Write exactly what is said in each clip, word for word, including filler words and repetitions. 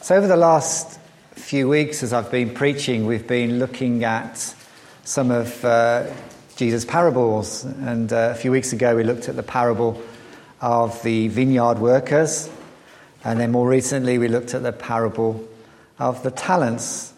So over the last few weeks as I've been preaching, we've been looking at some of uh, Jesus' parables. And uh, a few weeks ago we looked at the parable of the vineyard workers. And then more recently we looked at the parable of the talents.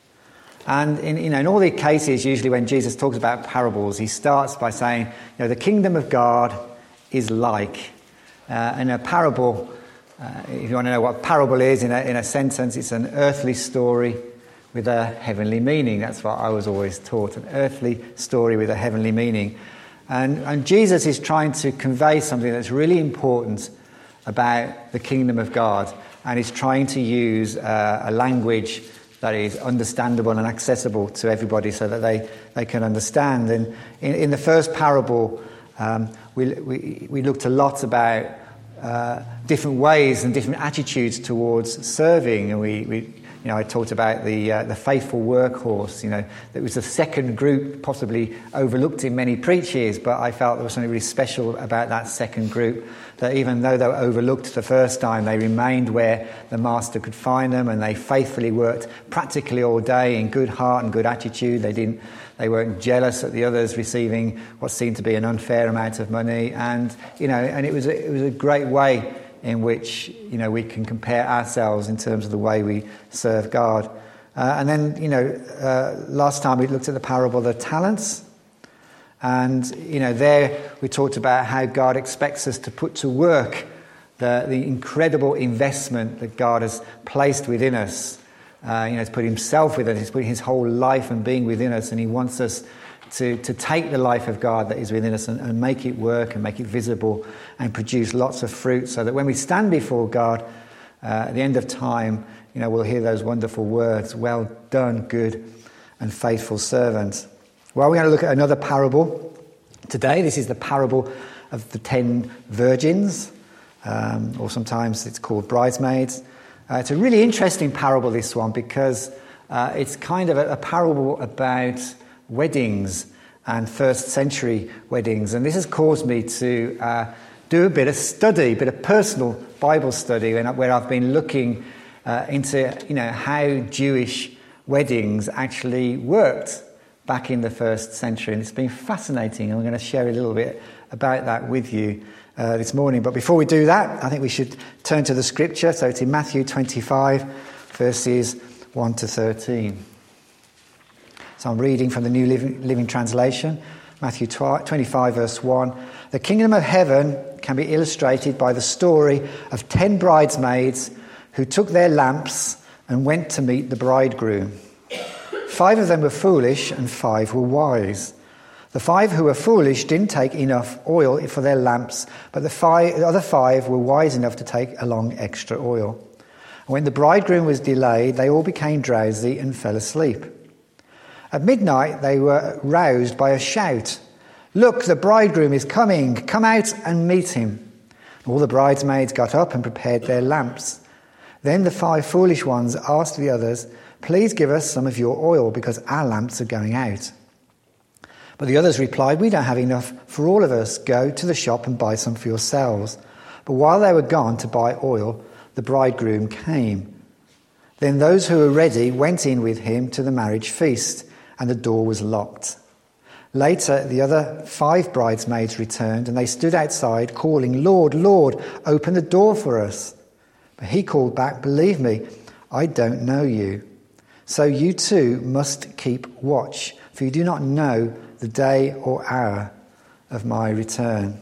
And in, you know, in all the cases, usually when Jesus talks about parables, he starts by saying, you know, the kingdom of God is like. Uh, in a parable, uh, if you want to know what a parable is, in a, in a sentence, it's an earthly story with a heavenly meaning. That's what I was always taught, an earthly story with a heavenly meaning. And, and Jesus is trying to convey something that's really important about the kingdom of God. And he's trying to use uh, a language that is understandable and accessible to everybody so that they, they can understand. And in, in the first parable, um, we, we, we looked a lot about uh, different ways and different attitudes towards serving. And we, we you know, I talked about the uh, the faithful workhorse. You know, that was a second group, possibly overlooked in many preachers, but I felt there was something really special about that second group. That even though they were overlooked the first time, they remained where the master could find them, and they faithfully worked practically all day in good heart and good attitude. They didn't, they weren't jealous at the others receiving what seemed to be an unfair amount of money, and you know, and it was a, it was a great way in which you know we can compare ourselves in terms of the way we serve God. Uh, and then you know, uh, last time we looked at the parable of the talents. And, you know, there we talked about how God expects us to put to work the, the incredible investment that God has placed within us. Uh, you know, He's put himself within us, He's put his whole life and being within us, and he wants us to, to take the life of God that is within us and, and make it work and make it visible and produce lots of fruit so that when we stand before God uh, at the end of time, you know, we'll hear those wonderful words, well done, good and faithful servant. Well, we're going to look at another parable today. This is the parable of the ten virgins, um, or sometimes it's called bridesmaids. Uh, it's a really interesting parable, this one, because uh, it's kind of a, a parable about weddings and first century weddings. And this has caused me to uh, do a bit of study, a bit of personal Bible study, where I've been looking uh, into, you know, how Jewish weddings actually worked back in the first century, and it's been fascinating, and we're going to share a little bit about that with you uh, this morning. But before we do that, I think we should turn to the scripture. So it's in Matthew twenty-five, verses one to thirteen. So I'm reading from the New Living, Living Translation, Matthew twenty-five, verse one. The kingdom of heaven can be illustrated by the story of ten bridesmaids who took their lamps and went to meet the bridegroom. Five of them were foolish and five were wise. The five who were foolish didn't take enough oil for their lamps, but the, five, the other five were wise enough to take along extra oil. And when the bridegroom was delayed, they all became drowsy and fell asleep. At midnight, they were roused by a shout. "Look, the bridegroom is coming. Come out and meet him." All the bridesmaids got up and prepared their lamps. Then the five foolish ones asked the others, "Please give us some of your oil because our lamps are going out." But the others replied, "We don't have enough for all of us. Go to the shop and buy some for yourselves." But while they were gone to buy oil, the bridegroom came. Then those who were ready went in with him to the marriage feast, and the door was locked. Later, the other five bridesmaids returned, and they stood outside calling, "Lord, Lord, open the door for us." But he called back, "Believe me, I don't know you. So you too must keep watch, for you do not know the day or hour of my return."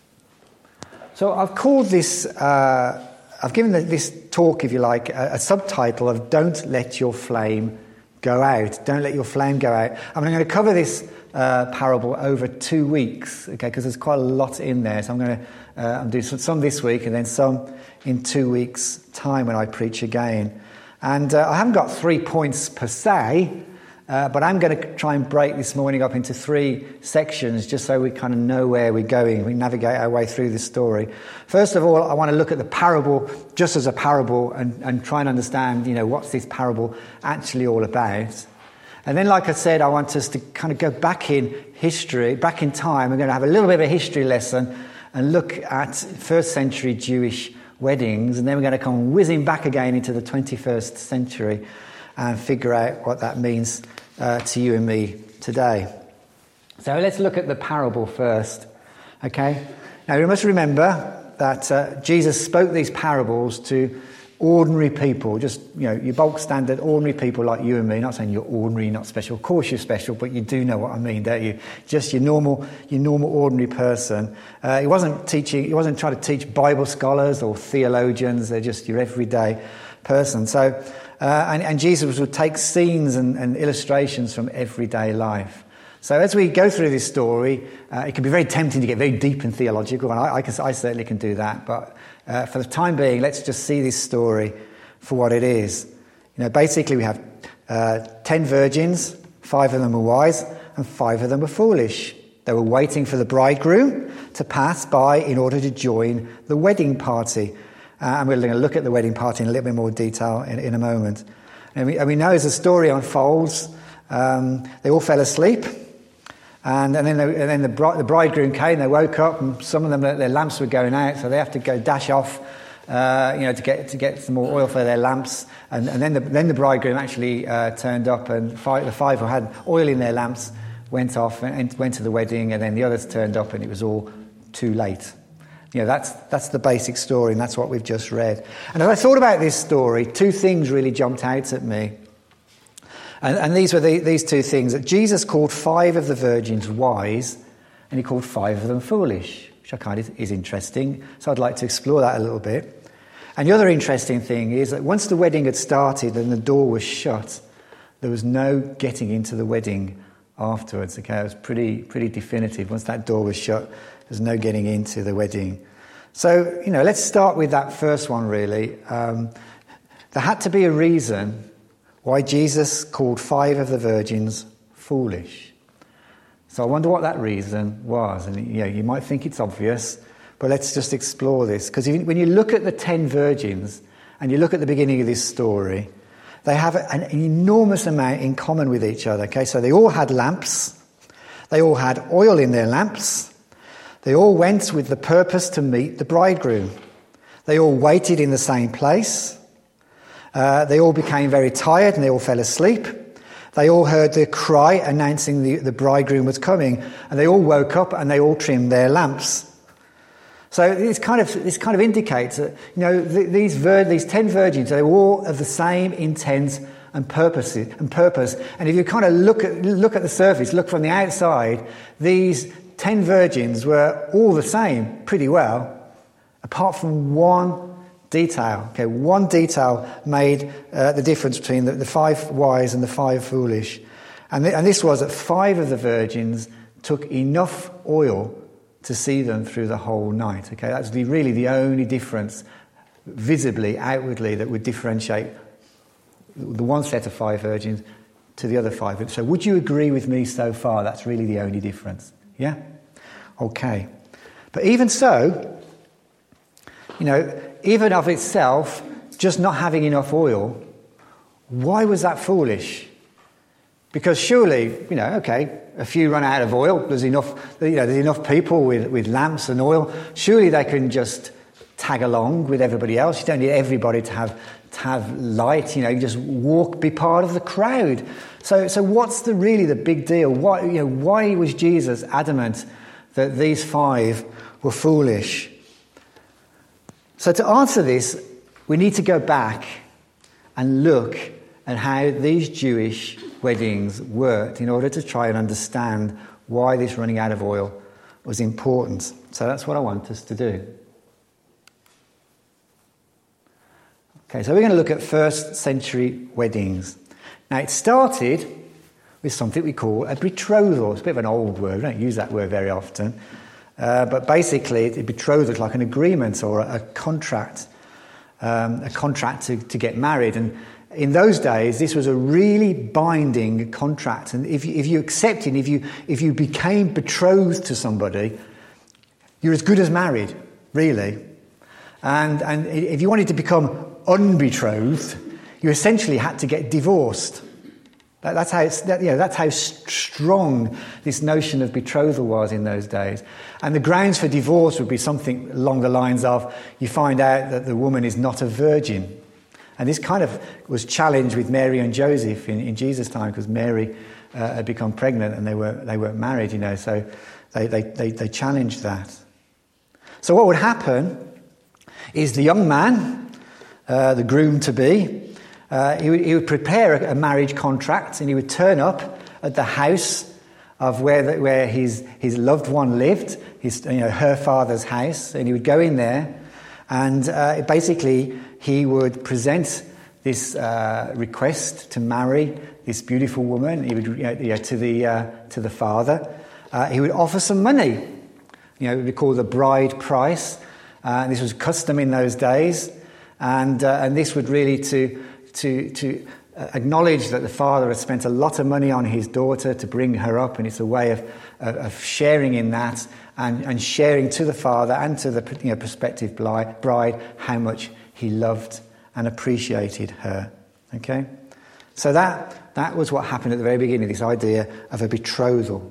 So I've called this, uh, I've given this talk, if you like, a, a subtitle of "Don't Let Your Flame Go Out." Don't let your flame go out. I'm going to cover this uh, parable over two weeks, okay, because there's quite a lot in there. So I'm going to uh, do some this week and then some in two weeks' time when I preach again. And uh, I haven't got three points per se, uh, but I'm going to try and break this morning up into three sections just so we kind of know where we're going. We navigate our way through this story. First of all, I want to look at the parable just as a parable and, and try and understand, you know, what's this parable actually all about. And then, like I said, I want us to kind of go back in history, back in time. We're going to have a little bit of a history lesson and look at first century Jewish weddings, and then we're going to come whizzing back again into the twenty-first century and figure out what that means uh, to you and me today. So let's look at the parable first, okay? Now we must remember that uh, Jesus spoke these parables to ordinary people, just, you know, your bulk standard ordinary people like you and me. Not saying you're ordinary, not special. Of course you're special, but you do know what I mean, don't you? Just your normal, your normal ordinary person. Uh, he wasn't teaching, he wasn't trying to teach Bible scholars or theologians. They're just your everyday person. So, uh, and, and Jesus would take scenes and, and illustrations from everyday life. So as we go through this story, uh, it can be very tempting to get very deep and theological, and I, I, can, I certainly can do that. But uh, for the time being, let's just see this story for what it is. You know, basically we have uh, ten virgins, five of them were wise, and five of them were foolish. They were waiting for the bridegroom to pass by in order to join the wedding party. Uh, and we're going to look at the wedding party in a little bit more detail in, in a moment. And we, and we know as the story unfolds, um, they all fell asleep. And, and then, they, and then the, bride, the bridegroom came. They woke up, and some of them their lamps were going out, so they have to go dash off, uh, you know, to get to get some more oil for their lamps. And, and then the then the bridegroom actually uh, turned up, and five, the five who had oil in their lamps went off and, and went to the wedding, and then the others turned up, and it was all too late. You know, that's that's the basic story, and that's what we've just read. And as I thought about this story, two things really jumped out at me. And, and these were the, these two things, that Jesus called five of the virgins wise, and he called five of them foolish, which I kind of is interesting. So I'd like to explore that a little bit. And the other interesting thing is that once the wedding had started and the door was shut, there was no getting into the wedding afterwards. Okay, it was pretty pretty definitive. Once that door was shut, there's no getting into the wedding. So, you know, let's start with that first one, really. Um, there had to be a reason why Jesus called five of the virgins foolish. So I wonder what that reason was. And you know, you might think it's obvious, but let's just explore this. Because when you look at the ten virgins, and you look at the beginning of this story, they have an enormous amount in common with each other. Okay, so they all had lamps. They all had oil in their lamps. They all went with the purpose to meet the bridegroom. They all waited in the same place. Uh, they all became very tired and they all fell asleep. They all heard the cry announcing the, the bridegroom was coming, and they all woke up and they all trimmed their lamps. So this kind of this kind of indicates that, you know, th- these vir- these ten virgins, they were all of the same intent and purpose and purpose. And if you kind of look at look at the surface, look from the outside, these ten virgins were all the same pretty well, apart from one detail. Okay, one detail made uh, the difference between the, the five wise and the five foolish. And, th- and this was that five of the virgins took enough oil to see them through the whole night. Okay, that's the, really the only difference visibly, outwardly, that would differentiate the one set of five virgins to the other five. So would you agree with me so far? That's really the only difference. Yeah? Okay. But even so, you know, even of itself, just not having enough oil, why was that foolish? Because surely, you know, okay, a few run out of oil, there's enough, you know, there's enough people with, with lamps and oil, surely they can just tag along with everybody else. You don't need everybody to have to have light, you know, you just walk, be part of the crowd. So so what's the really the big deal? Why, you know, why was Jesus adamant that these five were foolish? So to answer this, we need to go back and look at how these Jewish weddings worked in order to try and understand why this running out of oil was important. So that's what I want us to do. Okay, so we're going to look at first century weddings. Now it started with something we call a betrothal. It's a bit of an old word, we don't use that word very often. Uh, but basically, a betrothal is like an agreement or a, a contract, um, a contract to, to get married. And in those days, this was a really binding contract. And if you, if you accepted, if you if you became betrothed to somebody, you're as good as married, really. And and if you wanted to become unbetrothed, you essentially had to get divorced. That, that's how it's, that, you know, that's how strong this notion of betrothal was in those days. And the grounds for divorce would be something along the lines of, you find out that the woman is not a virgin. And this kind of was challenged with Mary and Joseph in, in Jesus' time, because Mary uh, had become pregnant and they were they weren't married, you know. So they they they, they challenged that. So what would happen is the young man, uh, the groom to be, uh, he would he would prepare a, a marriage contract, and he would turn up at the house of where the, where his his loved one lived, his you know her father's house, and he would go in there, and uh, basically he would present this uh, request to marry this beautiful woman. He would you know, you know, to the uh, to the father. Uh, he would offer some money. You know, it would be called the bride price. Uh, this was custom in those days, and uh, and this would really to to to acknowledge that the father had spent a lot of money on his daughter to bring her up, and it's a way of of sharing in that and, and sharing to the father and to the you know, prospective bride how much he loved and appreciated her. Okay, so that that was what happened at the very beginning. This idea of a betrothal.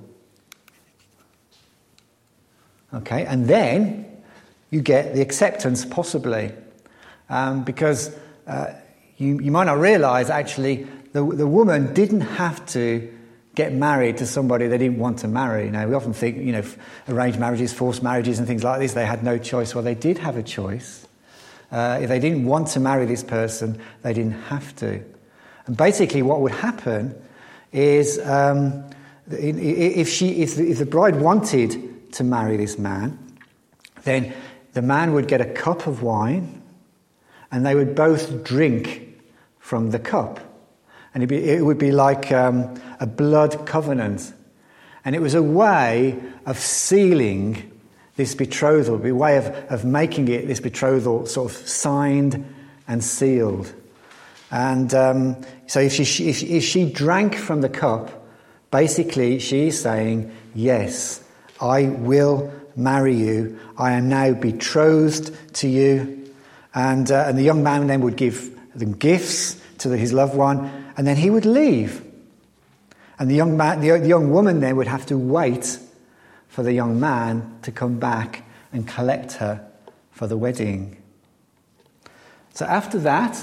Okay, and then you get the acceptance, possibly, um, because uh, you, you might not realise, actually, the, the woman didn't have to get married to somebody they didn't want to marry. Now, we often think, you know, arranged marriages, forced marriages and things like this, they had no choice. Well, they did have a choice. Uh, if they didn't want to marry this person, they didn't have to. And basically what would happen is, um, if, she, if, the, if the bride wanted to marry this man, then the man would get a cup of wine and they would both drink from the cup. And it'd be, it would be like um, a blood covenant. And it was a way of sealing this betrothal, a way of, of making it, this betrothal, sort of signed and sealed. And um, so if she, if, if she drank from the cup, basically she's saying, yes, I will marry you. I am now betrothed to you. And uh, and the young man then would give them gifts to the, his loved one, and then he would leave. And the young man, the, the young woman then would have to wait for the young man to come back and collect her for the wedding. So after that,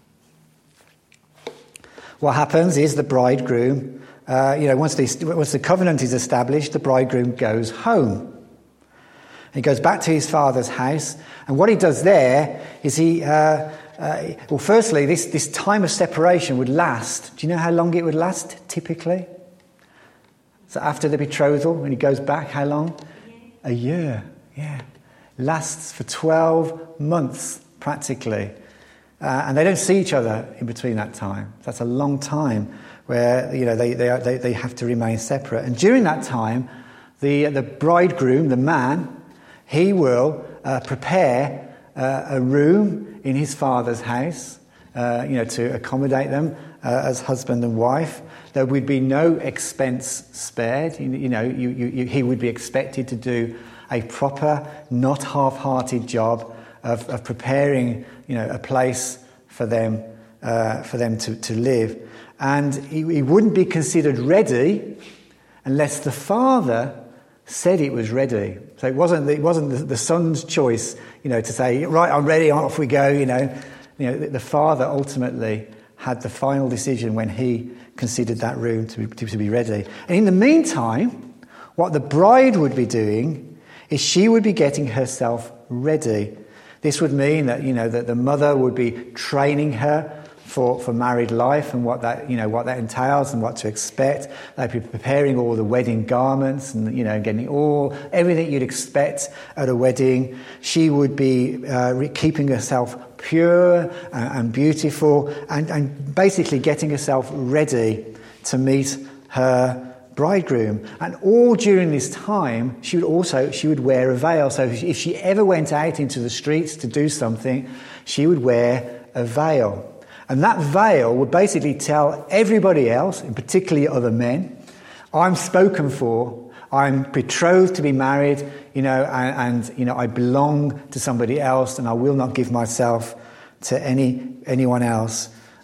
what happens is the bridegroom, uh, you know, once, they, once the covenant is established, the bridegroom goes home. He goes back to his father's house, and what he does there is he, uh, uh, well, firstly, this, this time of separation would last. Do you know how long it would last, typically? So after the betrothal, when he goes back, how long? A year, yeah. Lasts for twelve months, practically. Uh, and they don't see each other in between that time. That's a long time where, you know, they, they, are, they, they have to remain separate. And during that time, the, the bridegroom, the man, he will uh, prepare uh, a room in his father's house, uh, you know, to accommodate them uh, as husband and wife. There would be no expense spared. You, you know, you, you, you, he would be expected to do a proper, not half-hearted job of, of preparing, you know, a place for them uh, for them to, to live. And he, he wouldn't be considered ready unless the father said it was ready. So it wasn't it wasn't the, the son's choice, you know, to say, right, I'm ready, off we go, you know. You know, the, the father ultimately had the final decision when he considered that room to be, to, to be ready. And in the meantime, what the bride would be doing is she would be getting herself ready. This would mean that, you know, that the mother would be training her for, for married life and what that, you know, what that entails and what to expect. They'd be preparing all the wedding garments and, you know, getting all, everything you'd expect at a wedding. She would be uh, re- keeping herself pure and, and beautiful and, and basically getting herself ready to meet her bridegroom. And all during this time, she would also, she would wear a veil. So if she ever went out into the streets to do something, she would wear a veil. And that veil would basically tell everybody else, and particularly other men, I'm spoken for, I'm betrothed to be married, you know, and, and you know, I belong to somebody else, and I will not give myself to any anyone else.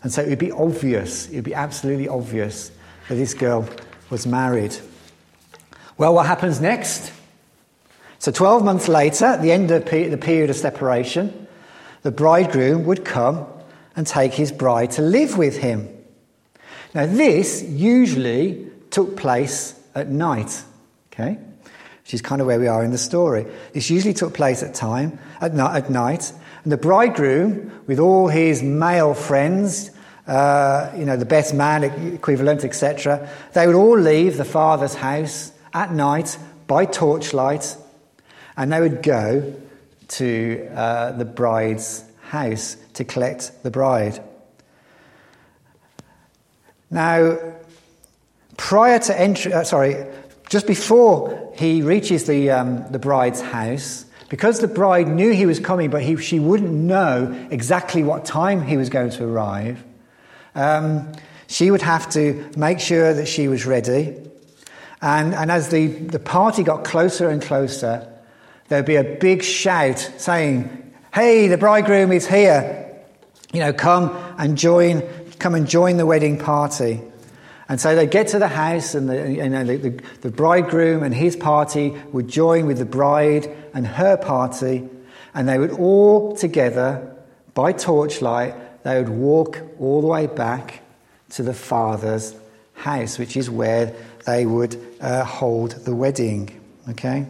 And so it would be obvious, it would be absolutely obvious that this girl was married. Well, what happens next? So twelve months later, at the end of the period of separation, the bridegroom would come and take his bride to live with him. Now, this usually took place at night, okay? Which is kind of where we are in the story. This usually took place at time, at, ni- at night, and the bridegroom, with all his male friends, uh, you know, the best man equivalent, et cetera, they would all leave the father's house at night by torchlight, and they would go to uh, the bride's house to collect the bride. Now, prior to entry, uh, sorry, just before he reaches the um, the bride's house, because the bride knew he was coming, but he, she wouldn't know exactly what time he was going to arrive, um, she would have to make sure that she was ready. And, and as the, the party got closer and closer, there'd be a big shout saying, "Hey, the bridegroom is here. You know, come and join, come and join the wedding party." And so they'd get to the house, and the, you know, the, the, the bridegroom and his party would join with the bride and her party, and they would all together, by torchlight, they would walk all the way back to the father's house, which is where they would uh, hold the wedding. Okay?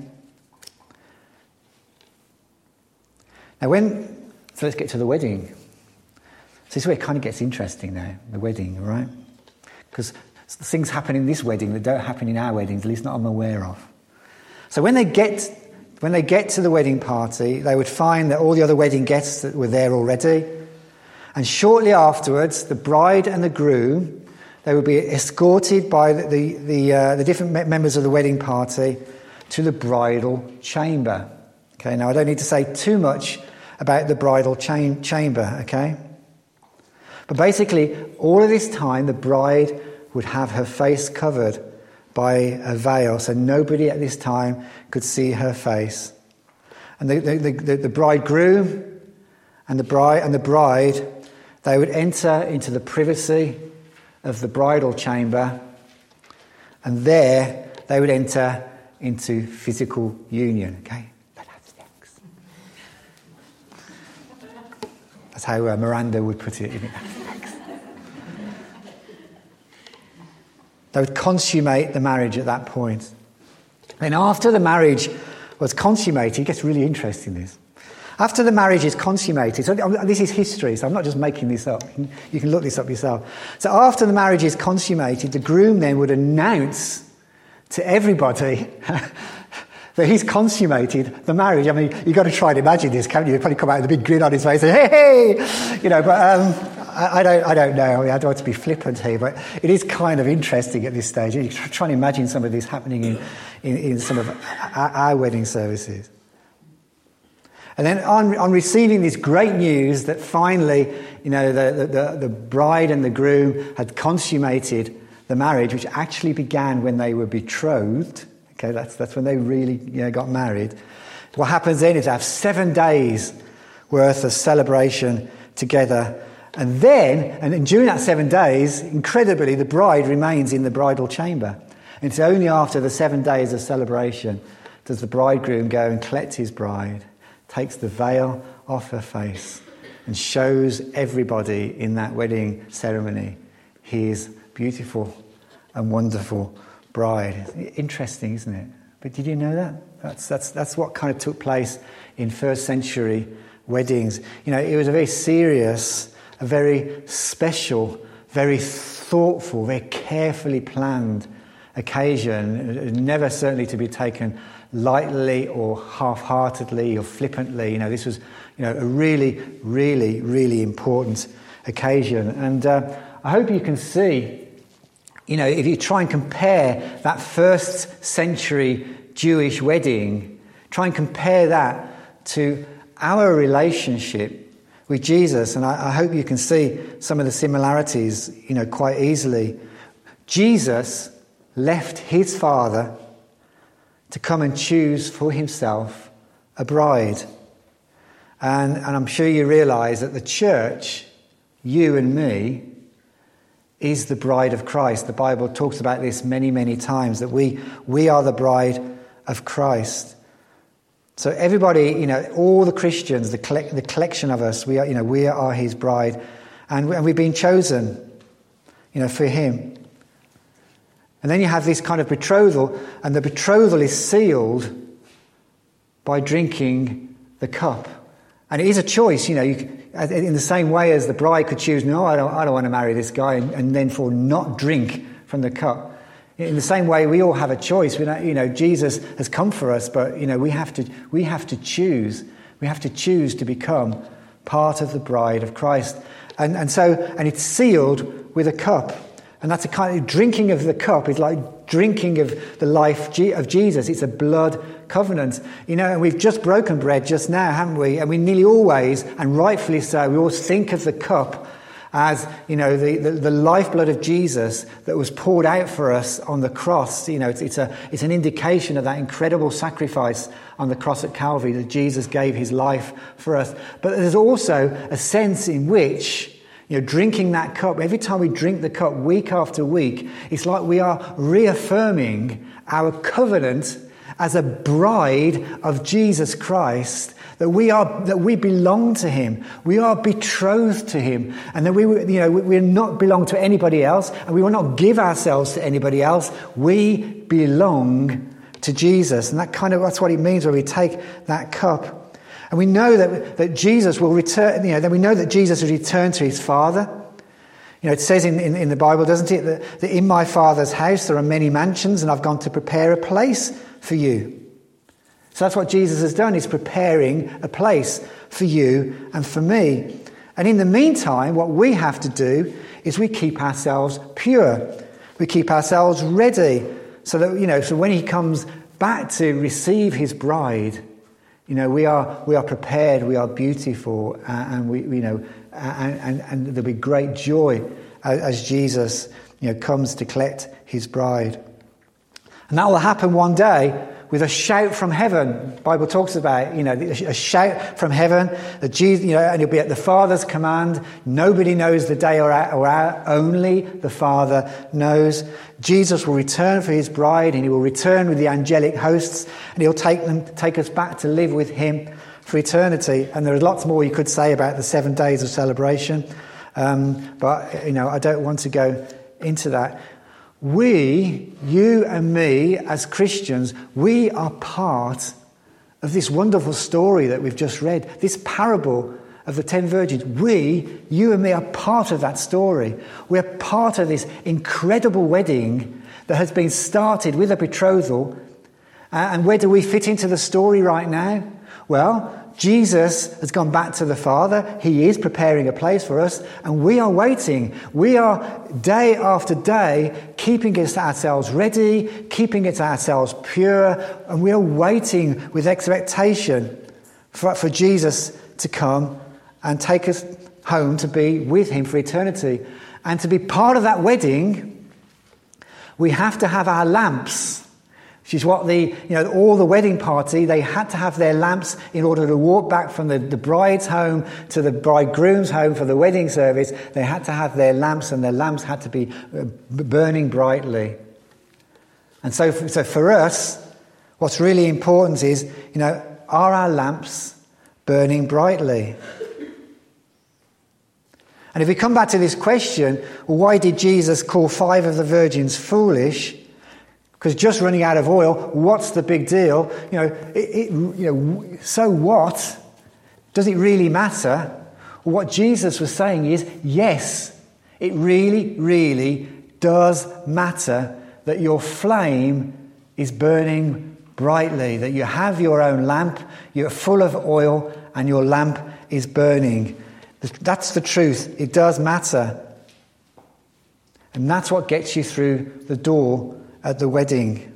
Now when, so let's get to the wedding. So this is where it kind of gets interesting now, the wedding, right? Because things happen in this wedding that don't happen in our weddings, at least not I'm aware of. So when they get when they get to the wedding party, they would find that all the other wedding guests that were there already. And shortly afterwards, the bride and the groom, they would be escorted by the the, the, uh, the different me- members of the wedding party to the bridal chamber. Okay, now I don't need to say too much about the bridal cha- chamber, okay? But basically, all of this time, the bride would have her face covered by a veil, so nobody at this time could see her face. And the, the, the, the bridegroom and the bride and the bride, they would enter into the privacy of the bridal chamber, and there they would enter into physical union. Okay, they'd have sex. That's how uh, Miranda would put it. In it. They would consummate the marriage at that point. Then after the marriage was consummated, it gets really interesting, this. After the marriage is consummated, so this is history, so I'm not just making this up. You can look this up yourself. So after the marriage is consummated, the groom then would announce to everybody that he's consummated the marriage. I mean, you've got to try and imagine this, can't you? He'd probably come out with a big grin on his face and say, "Hey, hey!" You know, but um, I, I don't I don't know. I mean, I don't want to be flippant here, but it is kind of interesting at this stage. You try and imagine some of this happening in, in, in some of our, our wedding services. And then on, on receiving this great news that finally, you know, the, the, the bride and the groom had consummated the marriage, which actually began when they were betrothed. Okay, that's that's when they really, you know, got married. What happens then is to have seven days worth of celebration together. And then, and during that seven days, incredibly, the bride remains in the bridal chamber. And it's only after the seven days of celebration does the bridegroom go and collect his bride, takes the veil off her face, and shows everybody in that wedding ceremony his beautiful and wonderful bride. Interesting, isn't it? But did you know that? That's that's that's what kind of took place in first century weddings. You know, it was a very serious, a very special, very thoughtful, very carefully planned occasion, never certainly to be taken lightly or half-heartedly or flippantly. You know, this was, you know, a really, really, really important occasion. And uh, I hope you can see, you know, if you try and compare that first century Jewish wedding, try and compare that to our relationship with Jesus, and I, I hope you can see some of the similarities, you know, quite easily. Jesus left his Father to come and choose for himself a bride. And, and I'm sure you realise that the church you and me, is the bride of Christ. The Bible talks about this many, many times, that we we are the bride of Christ. So everybody, you know, all the Christians, the collect, the collection of us, we are, you know, we are his bride, and, we, and we've been chosen, you know, for him. And then you have this kind of betrothal, and the betrothal is sealed by drinking the cup. And it is a choice, you know, you, in the same way as the bride could choose, no, I don't, I don't want to marry this guy, and, and then for not drink from the cup. In the same way, we all have a choice. We don't, you know, Jesus has come for us, but you know, we have to, we have to choose. We have to choose to become part of the bride of Christ, and and so, and it's sealed with a cup. And that's a kind of drinking of the cup is like drinking of the life of Jesus. It's a blood covenant. You know, and we've just broken bread just now, haven't we? And we nearly always, and rightfully so, we always think of the cup as, you know, the, the, the lifeblood of Jesus that was poured out for us on the cross. You know, it's, it's a it's an indication of that incredible sacrifice on the cross at Calvary, that Jesus gave his life for us. But there's also a sense in which, you know, drinking that cup, every time we drink the cup week after week, it's like we are reaffirming our covenant as a bride of Jesus Christ, that we are, that we belong to him. We are betrothed to him, and that we, you know, we not belong to anybody else, and we will not give ourselves to anybody else. We belong to Jesus, and that kind of, that's what it means when we take that cup. And we know that, that Jesus will return, you know, then we know that Jesus will return to his Father. You know, it says in, in, in the Bible, doesn't it, that, that in my Father's house there are many mansions, and I've gone to prepare a place for you. So that's what Jesus has done. He's preparing a place for you and for me. And in the meantime, what we have to do is we keep ourselves pure. We keep ourselves ready, so that, you know, so when he comes back to receive his bride, you know, we are we are prepared, we are beautiful, uh, and we, you know, and, and, and there'll be great joy as, as Jesus, you know, comes to collect his bride. And that will happen one day with a shout from heaven. The Bible talks about, you know, a shout from heaven, that Jesus, you know, and it'll be at the Father's command. Nobody knows the day or hour, only the Father knows. Jesus will return for his bride, and he will return with the angelic hosts, and he'll take them, take us back to live with him for eternity. And there is lots more you could say about the seven days of celebration, um, but, you know, I don't want to go into that. We, you and me, as Christians, we are part of this wonderful story that we've just read, this parable of the ten virgins. We, you and me, are part of that story. We're part of this incredible wedding that has been started with a betrothal. And where do we fit into the story right now? Well, Jesus has gone back to the Father. He is preparing a place for us, and we are waiting. We are day after day keeping it ourselves ready, keeping it ourselves pure, and we are waiting with expectation for, for Jesus to come and take us home to be with him for eternity. And to be part of that wedding, we have to have our lamps. Which is what the, you know, all the wedding party, they had to have their lamps in order to walk back from the, the bride's home to the bridegroom's home for the wedding service. They had to have their lamps, and their lamps had to be burning brightly. And so, for, so for us, what's really important is, you know, are our lamps burning brightly? And if we come back to this question, well, why did Jesus call five of the virgins foolish? Because just running out of oil, what's the big deal? You know, it, it, you know, so what? Does it really matter? Well, what Jesus was saying is, yes, it really, really does matter that your flame is burning brightly, that you have your own lamp, you're full of oil, and your lamp is burning. That's the truth. It does matter. And that's what gets you through the door at the wedding.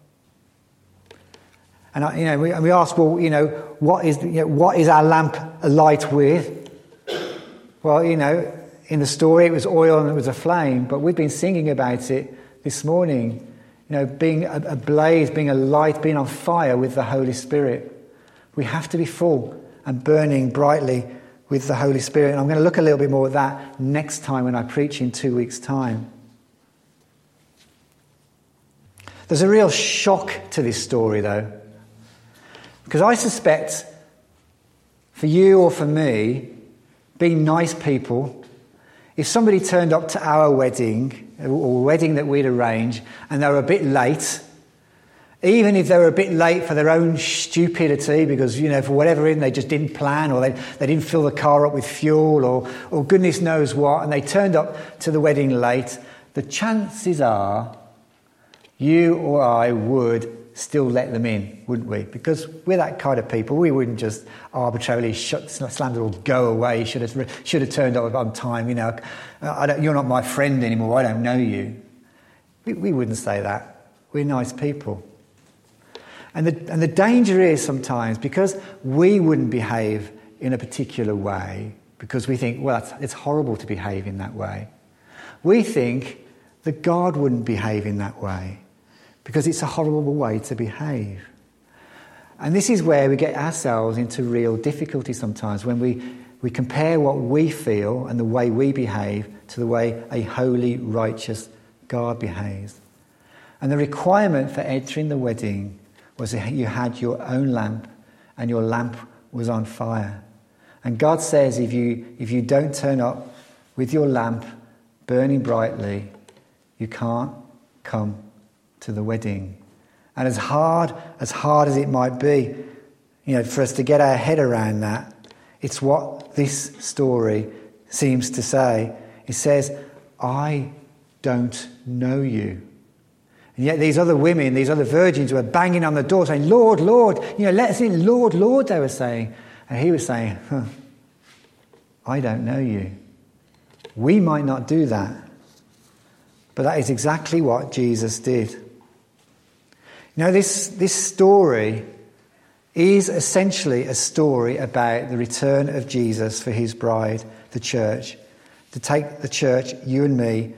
And you know, we, we ask, well, you know, what is you know, what is our lamp alight with? Well, you know, in the story it was oil and it was a flame, but we've been singing about it this morning. You know, being ablaze, being alight, being on fire with the Holy Spirit. We have to be full and burning brightly with the Holy Spirit. And I'm going to look a little bit more at that next time when I preach in two weeks' time. There's a real shock to this story, though, because I suspect for you or for me, being nice people, if somebody turned up to our wedding, or wedding that we'd arranged, and they were a bit late, even if they were a bit late for their own stupidity, because, you know, for whatever reason they just didn't plan, or they, they didn't fill the car up with fuel, or, or goodness knows what, and they turned up to the wedding late, the chances are you or I would still let them in, wouldn't we? Because we're that kind of people. We wouldn't just arbitrarily shut, slam the door, go away, should have, should have turned up on time, you know, I don't, you're not my friend anymore, I don't know you. We, we wouldn't say that. We're nice people. And the, and the danger is sometimes, because we wouldn't behave in a particular way, because we think, well, it's, it's horrible to behave in that way, we think that God wouldn't behave in that way, because it's a horrible way to behave. And this is where we get ourselves into real difficulty sometimes, when we, we compare what we feel and the way we behave to the way a holy, righteous God behaves. And the requirement for entering the wedding was that you had your own lamp, and your lamp was on fire. And God says if you, if you don't turn up with your lamp burning brightly, you can't come to the wedding. And as hard as hard as it might be, you know, for us to get our head around that, it's what this story seems to say. It says, I don't know you. And yet these other women, these other virgins were banging on the door saying, Lord, Lord, you know, let us in, Lord, Lord, they were saying. And he was saying, huh, I don't know you. We might not do that, but that is exactly what Jesus did. You know, this, this story is essentially a story about the return of Jesus for his bride, the church, to take the church, you and me,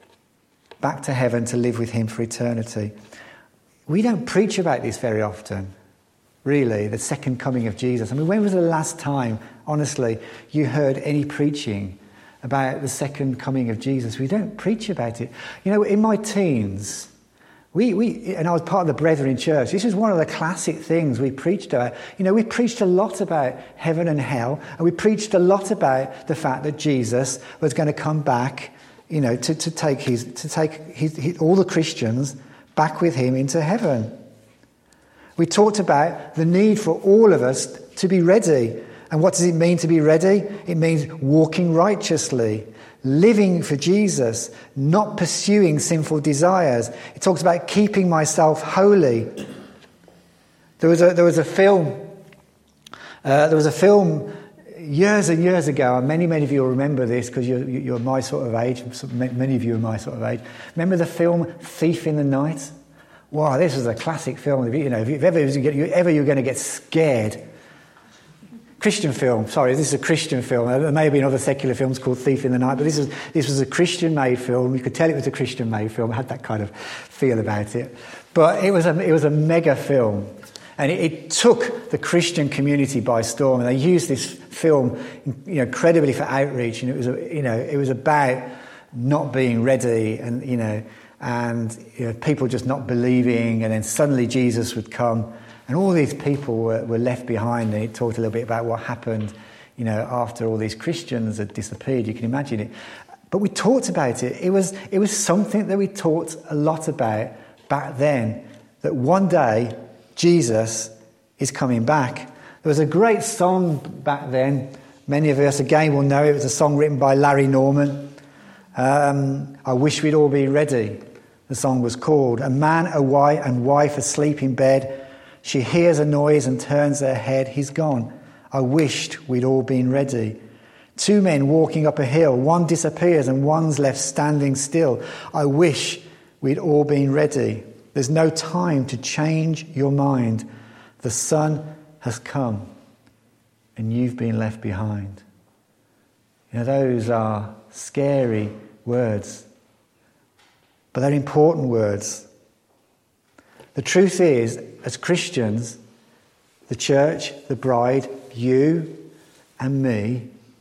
back to heaven to live with him for eternity. We don't preach about this very often, really, the second coming of Jesus. I mean, when was the last time, honestly, you heard any preaching about the second coming of Jesus? We don't preach about it. You know, in my teens, we, we and I was part of the Brethren Church, this is one of the classic things we preached about. You know, we preached a lot about heaven and hell, and we preached a lot about the fact that Jesus was going to come back, you know, to, to take his to take his, his, all the Christians back with him into heaven. We talked about the need for all of us to be ready. And what does it mean to be ready? It means walking righteously, living for Jesus, not pursuing sinful desires. It talks about keeping myself holy. There was a there was a film. Uh, there was a film years and years ago, and many, many of you will remember this because you're, you're my sort of age. Many of you are my sort of age. Remember the film Thief in the Night? Wow, this was a classic film. You know, if ever, if ever you're going to get scared. Christian film, sorry, this is a Christian film. There may have been other secular films called Thief in the Night, but this was, this was a Christian-made film. You could tell it was a Christian-made film. It had that kind of feel about it. But it was a, it was a mega film. And it, it took the Christian community by storm. And they used this film, you know, incredibly for outreach. And it was, a, you know, it was about not being ready, and you know, and you know, people just not believing. And then suddenly Jesus would come, and all these people were, were left behind. And it talked a little bit about what happened, you know, after all these Christians had disappeared. You can imagine it. But we talked about it. It was it was something that we talked a lot about back then. That one day Jesus is coming back. There was a great song back then. Many of us, again, will know it. It was a song written by Larry Norman. Um, I wish we'd all be ready. The song was called. A man a wife and wife asleep in bed. She hears a noise and turns her head. He's gone. I wished we'd all been ready. Two men walking up a hill. One disappears and one's left standing still. I wish we'd all been ready. There's no time to change your mind. The sun has come and you've been left behind. You know, those are scary words, but they're important words. The truth is, as Christians, the church, the bride, you and me,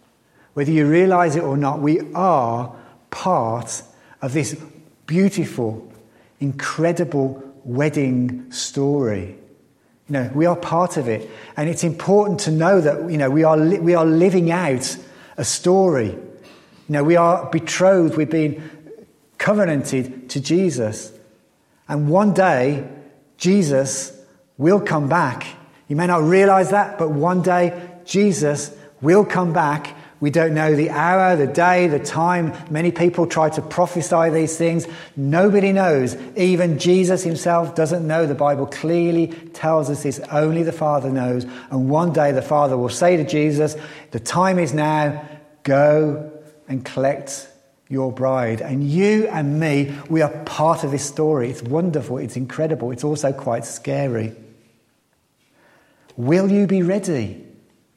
Whether you realize it or not, we are part of this beautiful, incredible wedding story. You know, we are part of it. And it's important to know that, you know, we are li- we are living out a story. You know, we are betrothed, we've been covenanted to Jesus. And one day, Jesus will come back. You may not realize that, but one day, Jesus will come back. We don't know the hour, the day, the time. Many people try to prophesy these things. Nobody knows. Even Jesus himself doesn't know. The Bible clearly tells us this. Only the Father knows. And one day the Father will say to Jesus, the time is now. Go and collect your bride. And you and me, we are part of this story. It's wonderful. It's incredible. It's also quite scary. Will you be ready?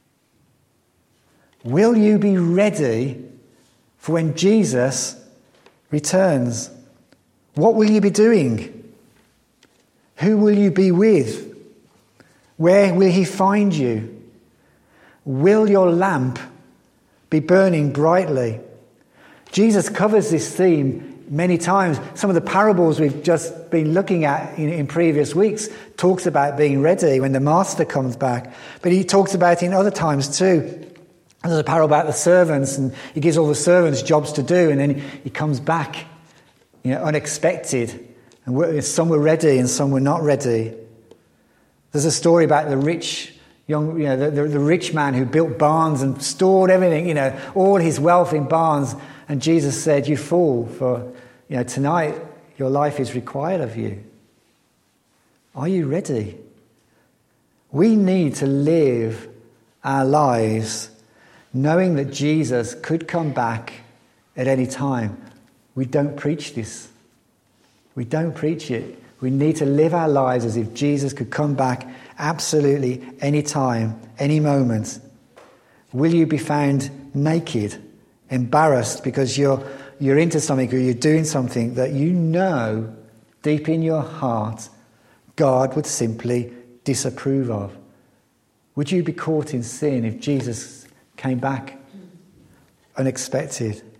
Will you be ready for when Jesus returns? What will you be doing? Who will you be with? Where will he find you? Will your lamp be burning brightly? Jesus covers this theme many times. Some of the parables we've just been looking at in, in previous weeks talks about being ready when the master comes back. But he talks about it in other times too. There's a parable about the servants, and he gives all the servants jobs to do, and then he comes back, you know, unexpected. And some were ready and some were not ready. There's a story about the rich young, you know, the, the, the rich man who built barns and stored everything, you know, all his wealth in barns. And Jesus said, "You fool, for you know tonight your life is required of you." Are you ready? We need to live our lives knowing that Jesus could come back at any time. We don't preach this. We don't preach it. We need to live our lives as if Jesus could come back absolutely any time, any moment. Will you be found naked, embarrassed because you're you're into something or you're doing something that you know deep in your heart God would simply disapprove of? Would you be caught in sin if Jesus came back unexpected?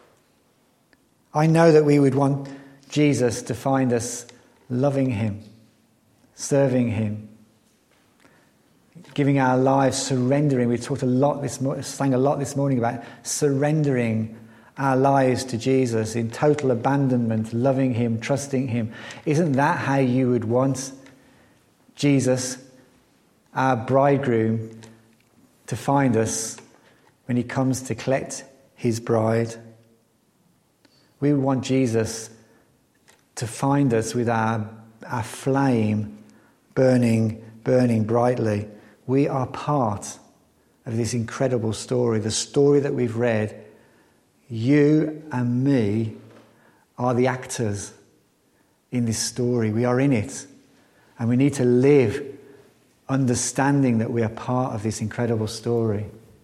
I know that we would want Jesus to find us loving him, serving him, giving our lives, surrendering. We talked a lot this morning, sang a lot this morning about surrendering our lives to Jesus in total abandonment, loving him, trusting him. Isn't that how you would want Jesus, our bridegroom, to find us when he comes to collect his bride? We would want Jesus to find us with our, our flame burning, burning brightly. We are part of this incredible story, the story that we've read. You and me are the actors in this story. We are in it. And we need to live understanding that we are part of this incredible story.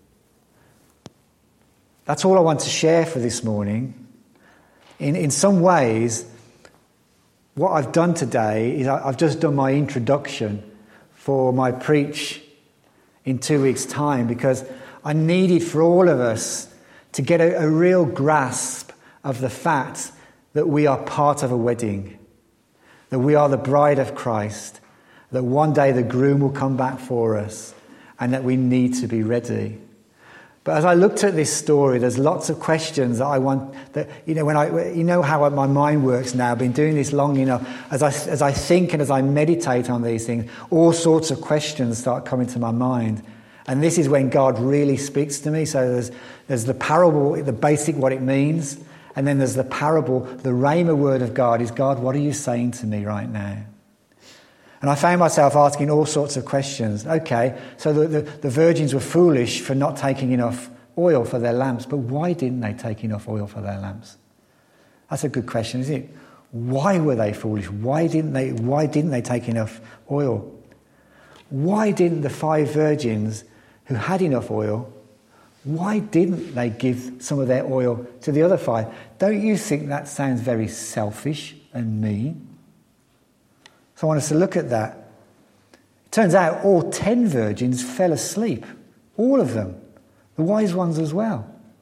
That's all I want to share for this morning. In, in some ways, what I've done today is I've just done my introduction for my preach in two weeks' time, because I needed for all of us to get a, a real grasp of the fact that we are part of a wedding, that we are the bride of Christ, that one day the groom will come back for us, and that we need to be ready. But as I looked at this story, there's lots of questions that I want, that, you know, when I, you know how my mind works now, I've been doing this long enough, as I, as I think and as I meditate on these things, all sorts of questions start coming to my mind. And this is when God really speaks to me. So there's, there's the parable, the basic, what it means. And then there's the parable, the rhema word of God is, God, what are you saying to me right now? And I found myself asking all sorts of questions. Okay, so the, the, the virgins were foolish for not taking enough oil for their lamps, but why didn't they take enough oil for their lamps? That's a good question, isn't it? Why were they foolish? Why didn't they, why didn't they take enough oil? Why didn't the five virgins who had enough oil, why didn't they give some of their oil to the other five? Don't you think that sounds very selfish and mean? So I want us to look at that. It turns out all ten virgins fell asleep. All of them. The wise ones as well.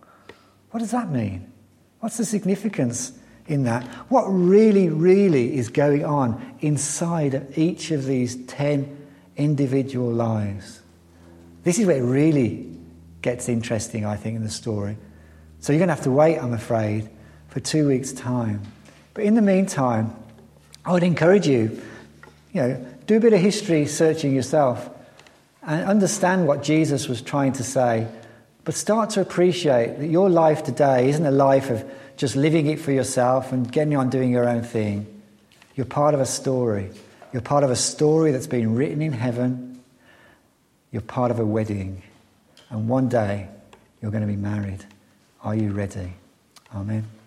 What does that mean? What's the significance in that? What really, really is going on inside each of these ten individual lives? This is where it really gets interesting, I think, in the story. So you're going to have to wait, I'm afraid, for two weeks' time. But in the meantime, I would encourage you, you know, do a bit of history searching yourself and understand what Jesus was trying to say. But start to appreciate that your life today isn't a life of just living it for yourself and getting on doing your own thing. You're part of a story. You're part of a story that's been written in heaven. You're part of a wedding. And one day, you're going to be married. Are you ready? Amen.